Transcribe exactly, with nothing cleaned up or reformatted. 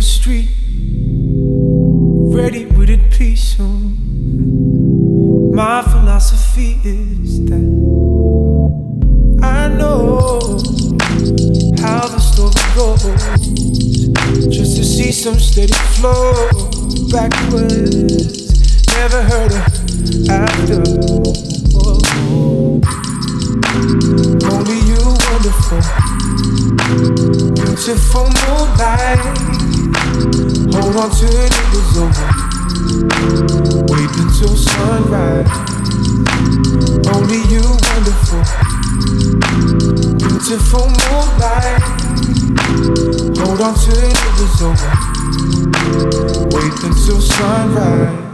street, ready with it peace. My philosophy is that I know how the story goes, just to see some steady flow backwards. Never heard of after. Only you, wonderful, beautiful moonlight. Hold on to it, it was over. Wait until sunrise. Only you, wonderful, beautiful moonlight. Hold on to it, it was over. Wait until sunrise.